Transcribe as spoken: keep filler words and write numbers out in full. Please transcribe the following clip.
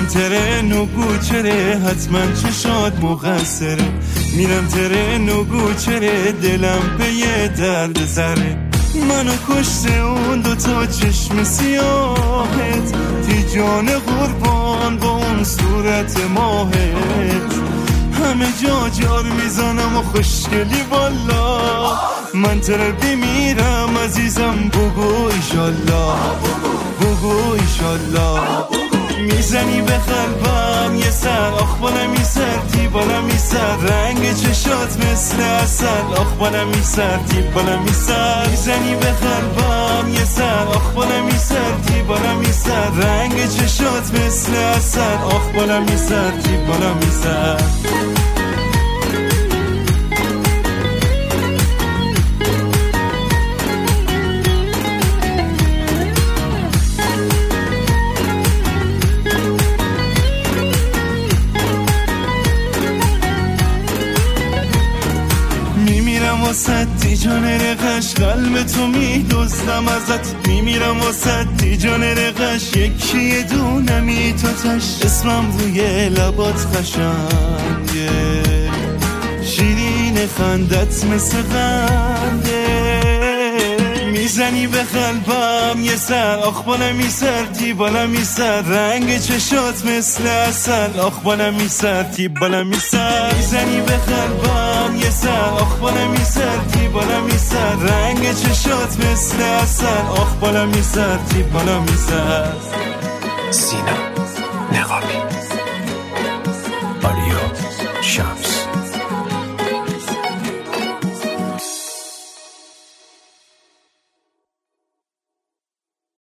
ترن و گوچره حتما چشات مقصره، میرم ترن و گوچره دلم به یه درد سره، منو کشته اون دوتا چشم سیاهت، تی جان قربان با اون صورت ماهت، همه جا جار میزنم و خوشگلی والا، من تره بمیرم عزیزم بگو ایشالله، بگو ایشالله. میزنی به قلبم یه سر، آخ بالم این سر تی بالم این سر، رنگ چشات مثل اصل، آخ بالم این سر تی بالم این سر، میزنی به قلبم یه سر، آخ بالم این سر تی بالم این سر، رنگ چشات مثل اصل، آخ بالم این سر تی بالم این سر. واسه جان رقش قلب تو میدوزدم ازت، میمیرم واسه جان رقش یکی دونمی تو تش، اسمم روی لبات خشنگه، شیرین خندت مثل قنده، میزنی به قلبم یه سر، آخ بالم این سر تی بالم این سر، رنگ چشات مثل اصل، آخ بالم این سر تی بالم این سر، میزنی به قلبم یه سر، آخ بالم این سر تی بالم این سر، رنگ چشات مثل اصل، آخ بالم این سر تی بالم این سر. سینا نقابی.